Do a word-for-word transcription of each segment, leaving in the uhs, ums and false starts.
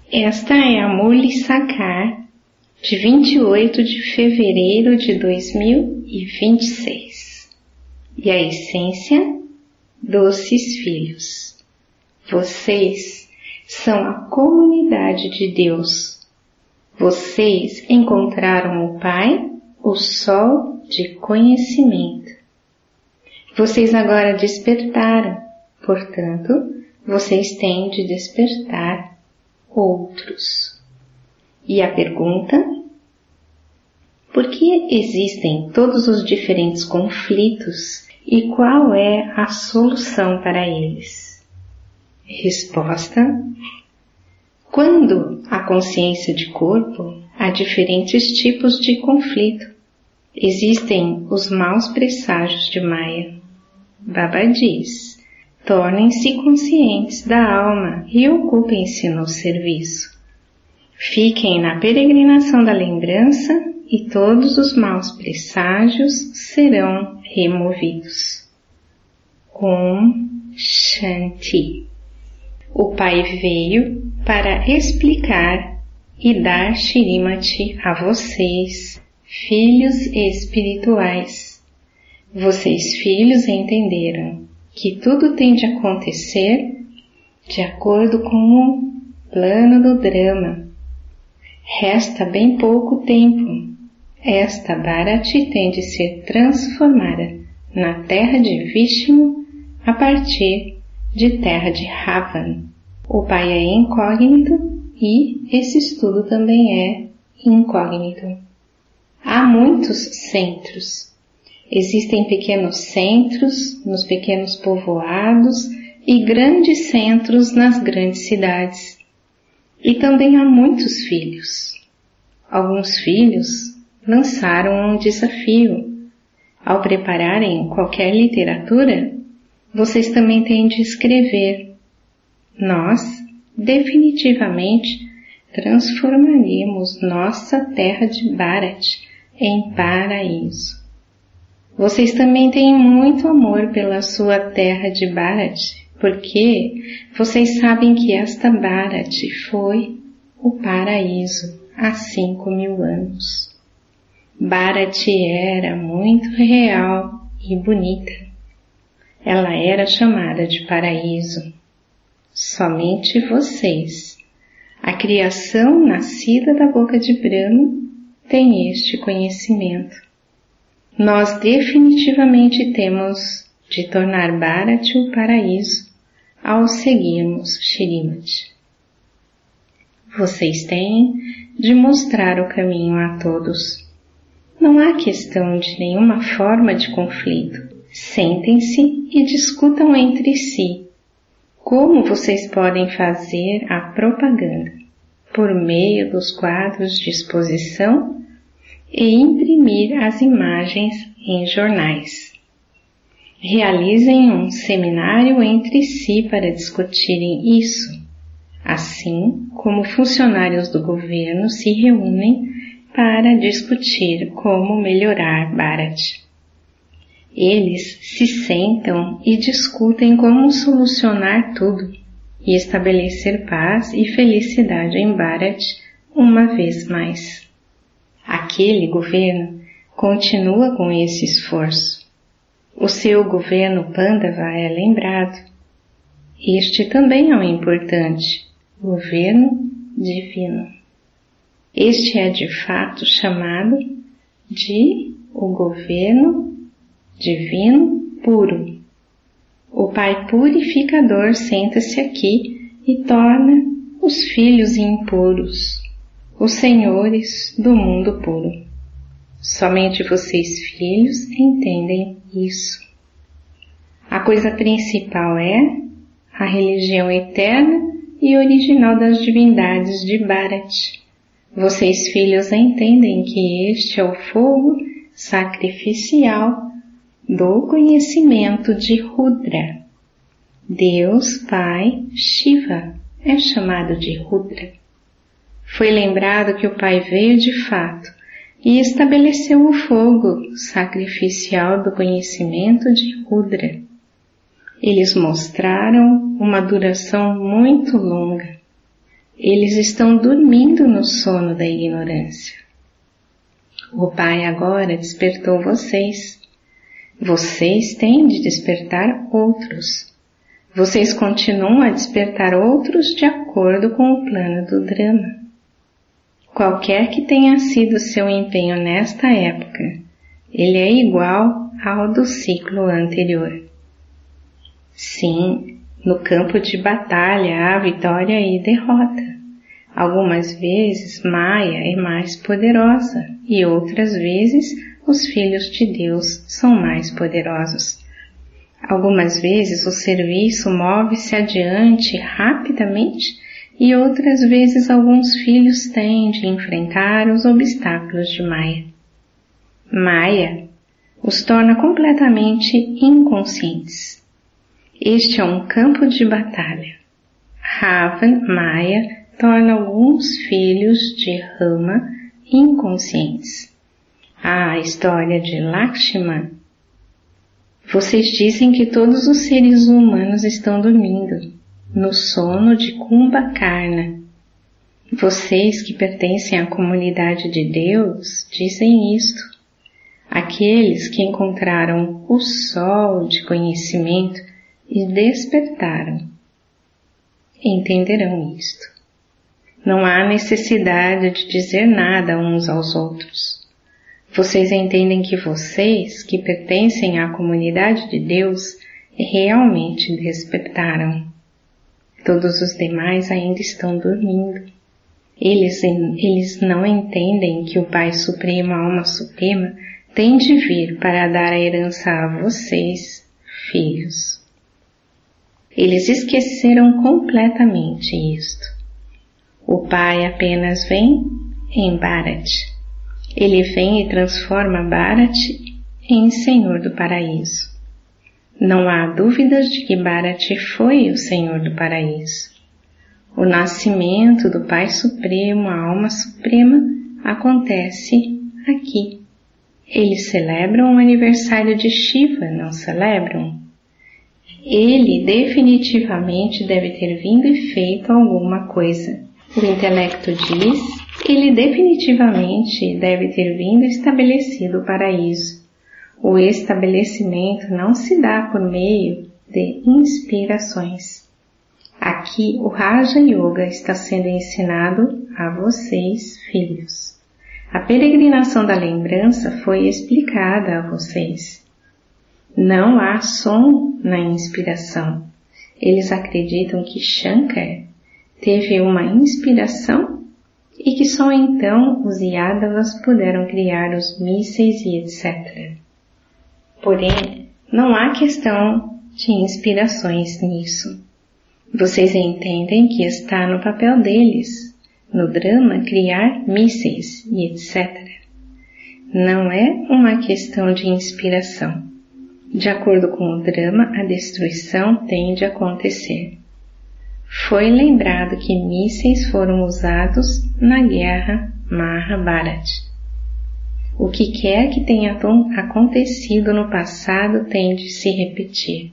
Esta é a Murli Sakar de vinte e oito de fevereiro de dois mil e vinte e seis. E a essência, doces filhos. Vocês são a comunidade de Deus. Vocês encontraram o Pai, o Sol de conhecimento. Vocês agora despertaram, portanto, vocês têm de despertar outros. E a pergunta: por que existem todos os diferentes conflitos e qual é a solução para eles? Resposta: quando a consciência de corpo, há diferentes tipos de conflito. Existem os maus presságios de Maya. Baba diz: tornem-se conscientes da alma e ocupem-se no serviço. Fiquem na peregrinação da lembrança e todos os maus presságios serão removidos. Om Shanti. O Pai veio para explicar e dar Shrimati a vocês, filhos espirituais. Vocês, filhos, entenderam que tudo tem de acontecer de acordo com o plano do drama. Resta bem pouco tempo. Esta Bharati tem de ser transformada na terra de Vishnu a partir de terra de Ravan. O Pai é incógnito e esse estudo também é incógnito. Há muitos centros. Existem pequenos centros nos pequenos povoados e grandes centros nas grandes cidades. E também há muitos filhos. Alguns filhos lançaram um desafio. Ao prepararem qualquer literatura, vocês também têm de escrever: nós definitivamente transformaremos nossa terra de Bharati em paraíso. Vocês também têm muito amor pela sua terra de Bharati, porque vocês sabem que esta Bharati foi o paraíso há cinco mil anos. Bharati era muito real e bonita. Ela era chamada de paraíso. Somente vocês, a criação nascida da boca de Brahma, tem este conhecimento. Nós definitivamente temos de tornar Bharati o paraíso ao seguirmos Shrimati. Vocês têm de mostrar o caminho a todos. Não há questão de nenhuma forma de conflito. Sentem-se e discutam entre si. Como vocês podem fazer a propaganda? Por meio dos quadros de exposição e imprimir as imagens em jornais. Realizem um seminário entre si para discutirem isso, assim como funcionários do governo se reúnem para discutir como melhorar Bharati. Eles se sentam e discutem como solucionar tudo e estabelecer paz e felicidade em Bharati uma vez mais. Aquele governo continua com esse esforço. O seu governo Pandava é lembrado. Este também é um importante governo divino. Este é de fato chamado de o governo divino puro. O Pai purificador senta-se aqui e torna os filhos impuros, os senhores do mundo puro. Somente vocês, filhos, entendem isso. A coisa principal é a religião eterna e original das divindades de Bharati. Vocês, filhos, entendem que este é o fogo sacrificial do conhecimento de Rudra. Deus Pai Shiva é chamado de Rudra. Foi lembrado que o Pai veio de fato e estabeleceu o fogo sacrificial do conhecimento de Rudra. Eles mostraram uma duração muito longa. Eles estão dormindo no sono da ignorância. O Pai agora despertou vocês. Vocês têm de despertar outros. Vocês continuam a despertar outros de acordo com o plano do drama. Qualquer que tenha sido seu empenho nesta época, ele é igual ao do ciclo anterior. Sim, no campo de batalha há vitória e derrota. Algumas vezes Maya é mais poderosa e outras vezes os filhos de Deus são mais poderosos. Algumas vezes o serviço move-se adiante rapidamente e outras vezes alguns filhos têm de enfrentar os obstáculos de Maya. Maya os torna completamente inconscientes. Este é um campo de batalha. Ravan, Maya, torna alguns filhos de Rama inconscientes. Ah, a história de Lakshmana. Vocês dizem que todos os seres humanos estão dormindo, no sono de Kumbhakarna. Vocês que pertencem à comunidade de Deus dizem isto. Aqueles que encontraram o sol de conhecimento e despertaram entenderão isto. Não há necessidade de dizer nada uns aos outros. Vocês entendem que vocês, que pertencem à comunidade de Deus, realmente despertaram. Todos os demais ainda estão dormindo. Eles, eles não entendem que o Pai Supremo, a Alma Suprema, tem de vir para dar a herança a vocês, filhos. Eles esqueceram completamente isto. O Pai apenas vem em Bharat. Ele vem e transforma Bharat em Senhor do Paraíso. Não há dúvidas de que Bharat foi o Senhor do Paraíso. O nascimento do Pai Supremo, a Alma Suprema, acontece aqui. Eles celebram o aniversário de Shiva, não celebram? Ele definitivamente deve ter vindo e feito alguma coisa. O intelecto diz, ele definitivamente deve ter vindo e estabelecido o paraíso. O estabelecimento não se dá por meio de inspirações. Aqui o Raja Yoga está sendo ensinado a vocês, filhos. A peregrinação da lembrança foi explicada a vocês. Não há som na inspiração. Eles acreditam que Shankar teve uma inspiração e que só então os Yadavas puderam criar os mísseis e etcétera. Porém, não há questão de inspirações nisso. Vocês entendem que está no papel deles, no drama, criar mísseis e etcétera. Não é uma questão de inspiração. De acordo com o drama, a destruição tem de acontecer. Foi lembrado que mísseis foram usados na guerra Mahabharata. O que quer que tenha acontecido no passado tem de se repetir.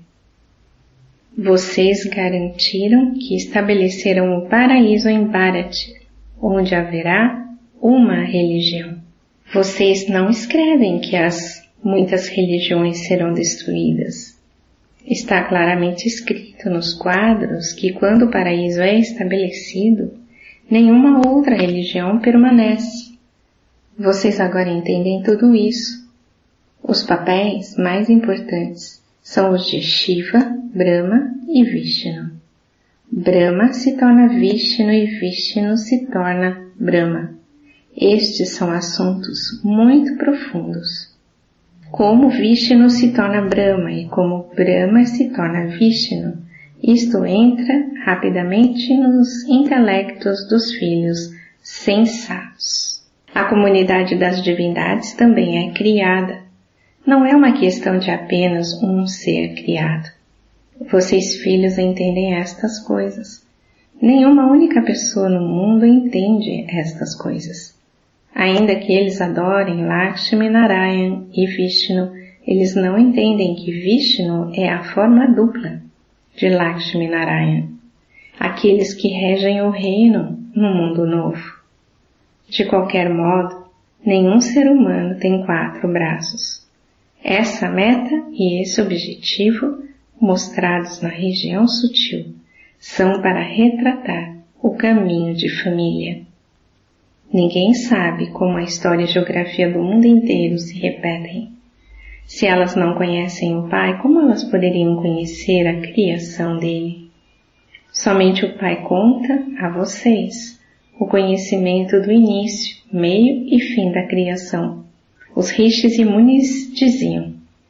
Vocês garantiram que estabeleceram o paraíso em Bharat, onde haverá uma religião. Vocês não escrevem que as muitas religiões serão destruídas. Está claramente escrito nos quadros que quando o paraíso é estabelecido, nenhuma outra religião permanece. Vocês agora entendem tudo isso. Os papéis mais importantes são os de Shiva, Brahma e Vishnu. Brahma se torna Vishnu e Vishnu se torna Brahma. Estes são assuntos muito profundos. Como Vishnu se torna Brahma e como Brahma se torna Vishnu, isto entra rapidamente nos intelectos dos filhos sensatos. A comunidade das divindades também é criada. Não é uma questão de apenas um ser criado. Vocês, filhos, entendem estas coisas. Nenhuma única pessoa no mundo entende estas coisas. Ainda que eles adorem Lakshmi Narayan e Vishnu, eles não entendem que Vishnu é a forma dupla de Lakshmi Narayan. aqueles que regem o reino no mundo novo. De qualquer modo, nenhum ser humano tem quatro braços. Essa meta e esse objetivo, mostrados na região sutil, são para retratar o caminho de família. Ninguém sabe como a história e a geografia do mundo inteiro se repetem. Se elas não conhecem o Pai, como elas poderiam conhecer a criação dele? Somente o Pai conta a vocês o conhecimento do início, meio e fim da criação. Os Rishis e Munis diziam: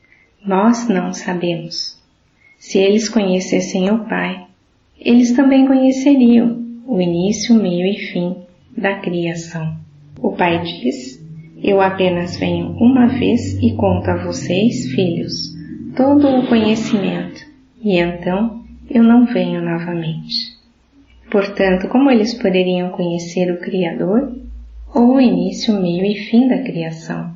nós não sabemos. Se eles conhecessem o Pai, eles também conheceriam o início, meio e fim da criação. O Pai diz: eu apenas venho uma vez e conto a vocês, filhos, todo o conhecimento, e então eu não venho novamente. Portanto, como eles poderiam conhecer o Criador, ou o início, meio e fim da criação?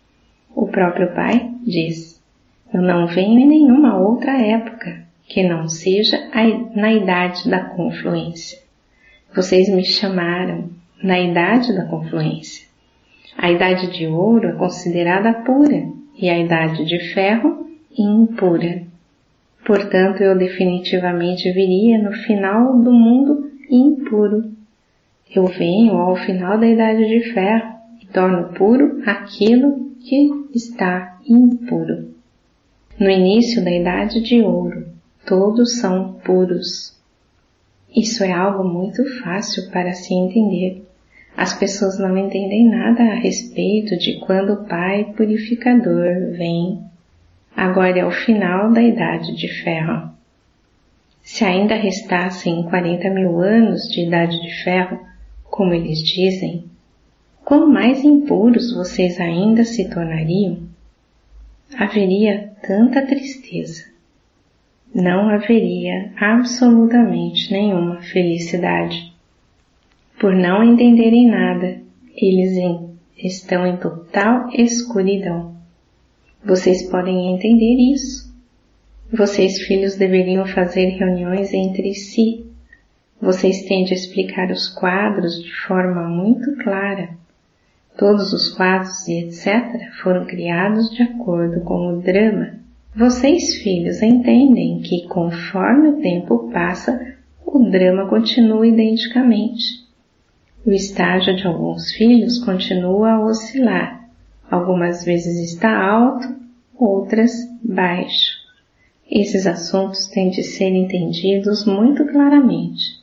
O próprio Pai diz: eu não venho em nenhuma outra época que não seja na idade da confluência. Vocês me chamaram na idade da confluência. A idade de ouro é considerada pura e a idade de ferro impura. Portanto, eu definitivamente viria no final do mundo impuro. Eu venho ao final da idade de ferro e torno puro aquilo que está impuro. No início da idade de ouro, todos são puros. Isso é algo muito fácil para se entender. As pessoas não entendem nada a respeito de quando o Pai Purificador vem. Agora é o final da idade de ferro. Se ainda restassem quarenta mil anos de idade de ferro, como eles dizem, quão mais impuros vocês ainda se tornariam? Haveria tanta tristeza. Não haveria absolutamente nenhuma felicidade. Por não entenderem nada, eles em, estão em total escuridão. Vocês podem entender isso. Vocês, filhos, deveriam fazer reuniões entre si. Vocês têm de explicar os quadros de forma muito clara. Todos os quadros e etcétera foram criados de acordo com o drama. Vocês, filhos, entendem que conforme o tempo passa, o drama continua identicamente. O estágio de alguns filhos continua a oscilar. Algumas vezes está alto, outras baixo. Esses assuntos têm de ser entendidos muito claramente.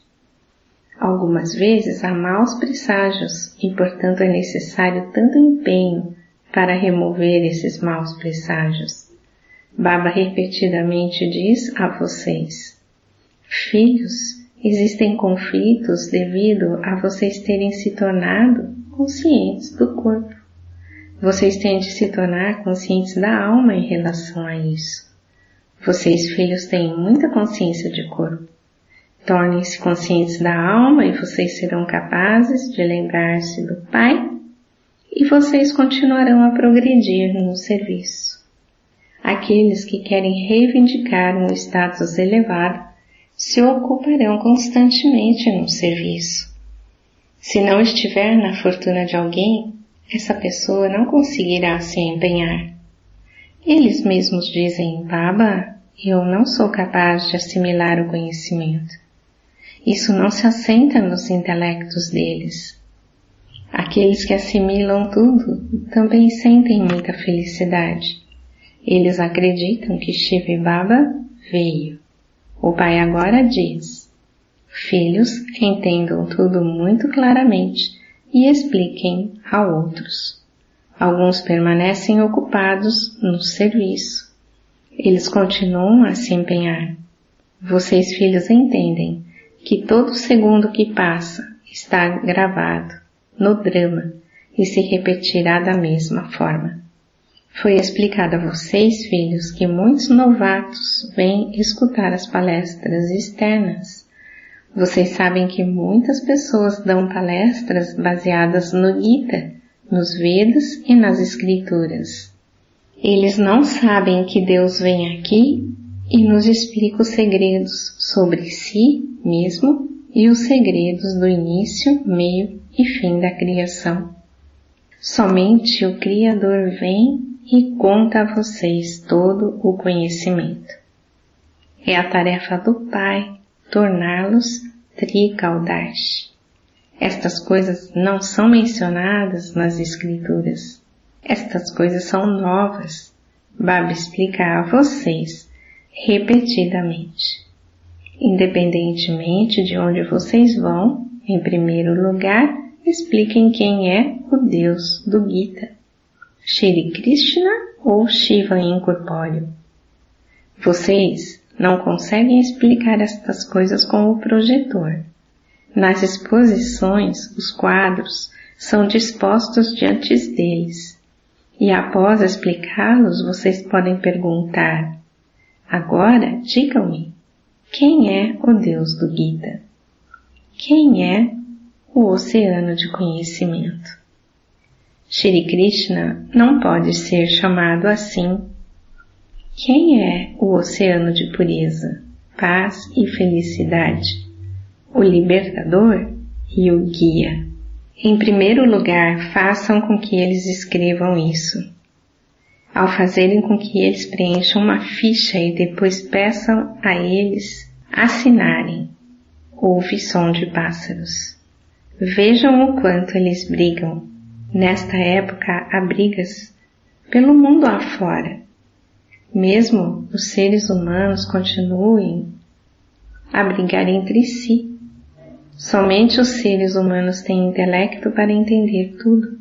Algumas vezes há maus presságios e, portanto, é necessário tanto empenho para remover esses maus presságios. Baba repetidamente diz a vocês: filhos, existem conflitos devido a vocês terem se tornado conscientes do corpo. Vocês têm de se tornar conscientes da alma em relação a isso. Vocês, filhos, têm muita consciência de corpo. Tornem-se conscientes da alma e vocês serão capazes de lembrar-se do Pai e vocês continuarão a progredir no serviço. Aqueles que querem reivindicar um status elevado se ocuparão constantemente no serviço. Se não estiver na fortuna de alguém, essa pessoa não conseguirá se empenhar. Eles mesmos dizem: Baba, eu não sou capaz de assimilar o conhecimento. Isso não se assenta nos intelectos deles. Aqueles que assimilam tudo também sentem muita felicidade. Eles acreditam que Shiva Baba veio. O Pai agora diz: filhos, entendam tudo muito claramente e expliquem a outros. Alguns permanecem ocupados no serviço. Eles continuam a se empenhar. Vocês, filhos, entendem que todo segundo que passa está gravado no drama e se repetirá da mesma forma. Foi explicado a vocês, filhos, que muitos novatos vêm escutar as palestras externas. Vocês sabem que muitas pessoas dão palestras baseadas no Gita, nos Vedas e nas Escrituras. Eles não sabem que Deus vem aqui e nos explica os segredos sobre si mesmo e os segredos do início, meio e fim da criação. Somente o Criador vem e conta a vocês todo o conhecimento. É a tarefa do Pai torná-los tricaudais. Estas coisas não são mencionadas nas Escrituras. Estas coisas são novas. Baba explica a vocês repetidamente. Independentemente de onde vocês vão, em primeiro lugar, expliquem quem é o Deus do Gita, Shri Krishna ou Shiva incorpóreo. Vocês não conseguem explicar estas coisas com o projetor. Nas exposições, os quadros são dispostos diante deles, e após explicá-los, vocês podem perguntar: agora, digam-me, quem é o Deus do Gita? Quem é o oceano de conhecimento? Shri Krishna não pode ser chamado assim. Quem é o oceano de pureza, paz e felicidade? O libertador e o guia. Em primeiro lugar, façam com que eles escrevam isso. Ao fazerem com que eles preencham uma ficha e depois peçam a eles assinarem, ouve som de pássaros. Vejam o quanto eles brigam. Nesta época há brigas pelo mundo afora. Mesmo os seres humanos continuem a brigar entre si. Somente os seres humanos têm intelecto para entender tudo.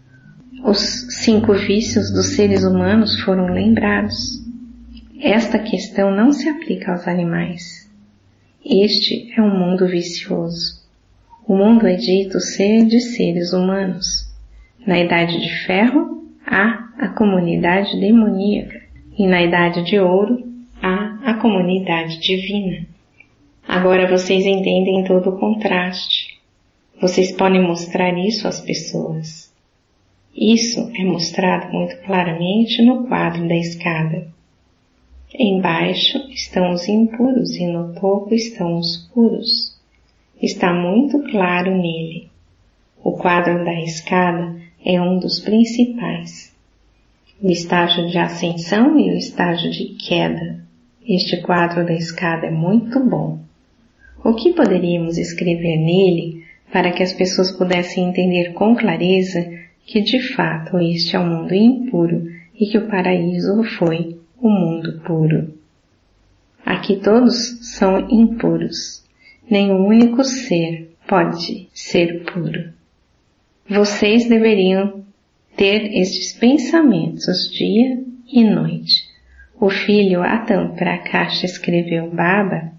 Os cinco vícios dos seres humanos foram lembrados. Esta questão não se aplica aos animais. Este é um mundo vicioso. O mundo é dito ser de seres humanos. Na Idade de Ferro, há a comunidade demoníaca, e na Idade de Ouro, há a comunidade divina. Agora vocês entendem todo o contraste. Vocês podem mostrar isso às pessoas. Isso é mostrado muito claramente no quadro da escada. Embaixo estão os impuros e no topo estão os puros. Está muito claro nele. O quadro da escada é um dos principais. O estágio de ascensão e o estágio de queda. Este quadro da escada é muito bom. O que poderíamos escrever nele para que as pessoas pudessem entender com clareza que de fato este é um mundo impuro e que o paraíso foi o mundo puro? Aqui todos são impuros. Nenhum único ser pode ser puro. Vocês deveriam ter estes pensamentos dia e noite. O filho Atam Prakash escreveu: Baba,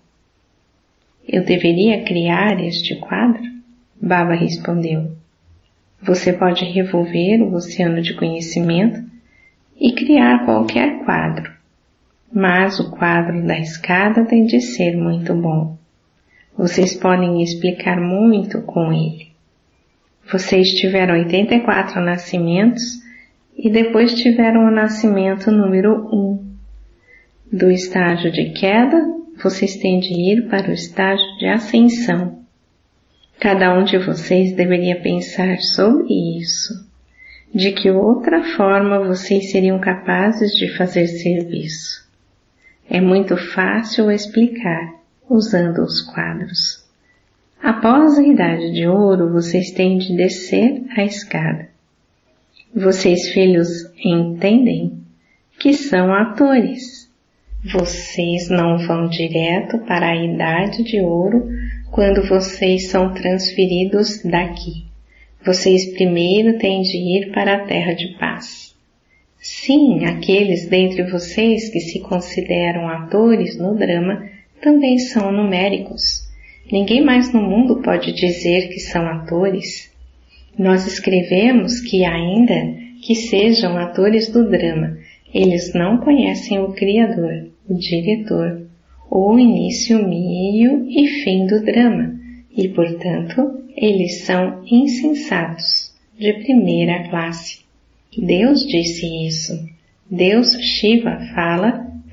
eu deveria criar este quadro? Baba respondeu: você pode revolver o oceano de conhecimento e criar qualquer quadro, mas o quadro da escada tem de ser muito bom. Vocês podem explicar muito com ele. Vocês tiveram oitenta e quatro nascimentos e depois tiveram o nascimento número um. Do estágio de queda, vocês têm de ir para o estágio de ascensão. Cada um de vocês deveria pensar sobre isso. De que outra forma vocês seriam capazes de fazer serviço? É muito fácil explicar usando os quadros. Após a Idade de Ouro, vocês têm de descer a escada. Vocês, filhos, entendem que são atores. Vocês não vão direto para a Idade de Ouro quando vocês são transferidos daqui. Vocês primeiro têm de ir para a Terra de Paz. Sim, aqueles dentre vocês que se consideram atores no drama também são numéricos. Ninguém mais no mundo pode dizer que são atores. Nós escrevemos que ainda que sejam atores do drama, eles não conhecem o Criador, o diretor, ou o início, meio e fim do drama, e, portanto, eles são insensatos, de primeira classe. Deus disse isso. Deus Shiva fala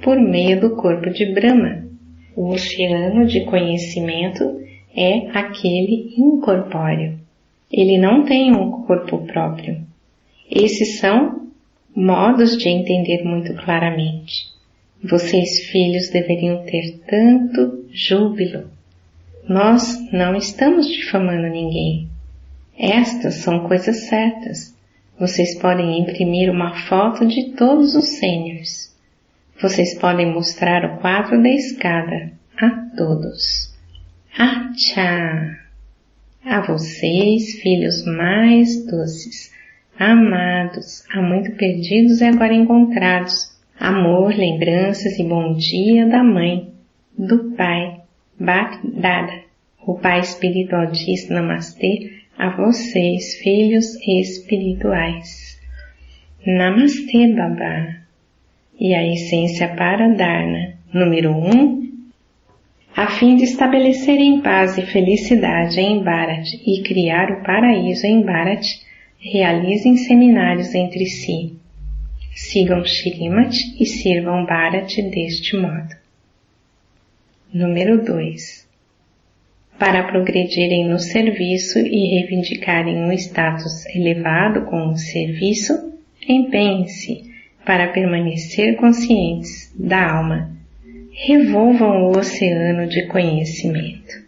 por meio do corpo de Brahma. O oceano de conhecimento é aquele incorpóreo. Ele não tem um corpo próprio. Esses são modos de entender muito claramente. Vocês, filhos, deveriam ter tanto júbilo. Nós não estamos difamando ninguém. Estas são coisas certas. Vocês podem imprimir uma foto de todos os sêniors. Vocês podem mostrar o quadro da escada a todos. Achá! A vocês, filhos mais doces, amados, há muito perdidos e agora encontrados, amor, lembranças e bom dia da mãe, do pai, Bak-dada. O pai espiritual diz Namastê a vocês, filhos espirituais. Namastê, Babá. E a essência para Dharna, número um, a fim de estabelecerem paz e felicidade em Bharat e criar o paraíso em Bharat, realizem seminários entre si. Sigam Shrimat e sirvam Bharat deste modo. Número dois. Para progredirem no serviço e reivindicarem um status elevado com o serviço, empenhem-se para permanecer conscientes da alma. Revolvam o oceano de conhecimento.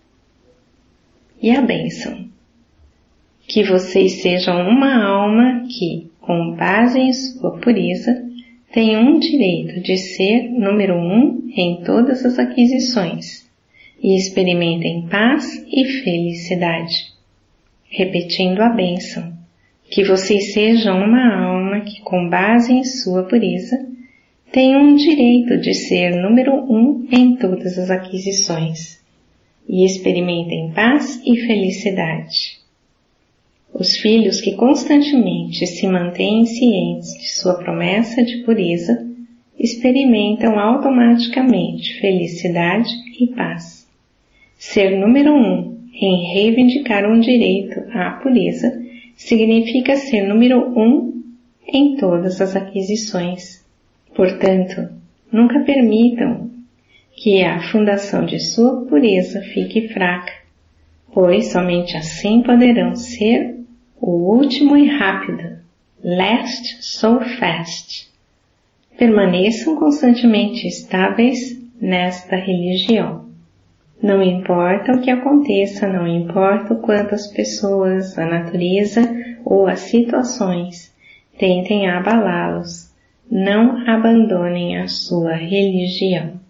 E a bênção. Que vocês sejam uma alma que, com base em sua pureza, tem um direito de ser número um em todas as aquisições e experimentem paz e felicidade. Repetindo a bênção, que vocês sejam uma alma que, com base em sua pureza, tem um direito de ser número um em todas as aquisições e experimentem paz e felicidade. Os filhos que constantemente se mantêm cientes de sua promessa de pureza experimentam automaticamente felicidade e paz. Ser número um em reivindicar um direito à pureza significa ser número um em todas as aquisições. Portanto, nunca permitam que a fundação de sua pureza fique fraca, pois somente assim poderão ser o último e rápido, last so fast. Permaneçam constantemente estáveis nesta religião. Não importa o que aconteça, não importa o quanto as pessoas, a natureza ou as situações tentem abalá-los, não abandonem a sua religião.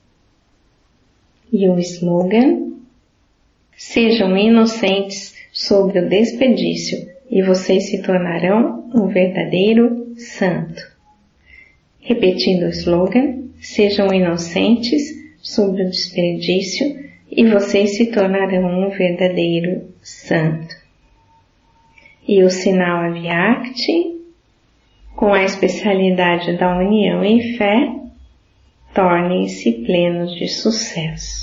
E o slogan: sejam inocentes sobre o desperdício e vocês se tornarão um verdadeiro santo. Repetindo o slogan: sejam inocentes sobre o desperdício e vocês se tornarão um verdadeiro santo. E o sinal Avyakti, com a especialidade da união em fé, tornem-se plenos de sucesso.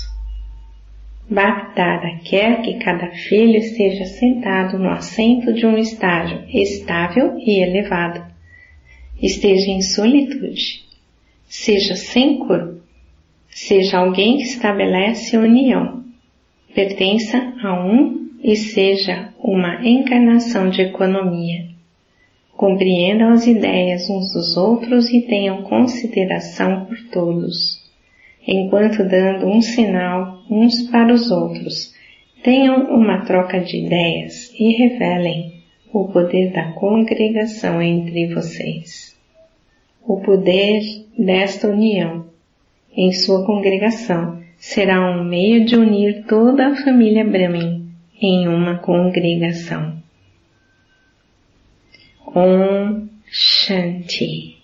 Bak-dada quer que cada filho esteja sentado no assento de um estágio estável e elevado. Esteja em solitude. Seja sem corpo. Seja alguém que estabelece união. Pertença a um e seja uma encarnação de economia. Compreendam as ideias uns dos outros e tenham consideração por todos, enquanto dando um sinal uns para os outros. Tenham uma troca de ideias e revelem o poder da congregação entre vocês. O poder desta união em sua congregação será um meio de unir toda a família Brahmin em uma congregação. Om Shanti.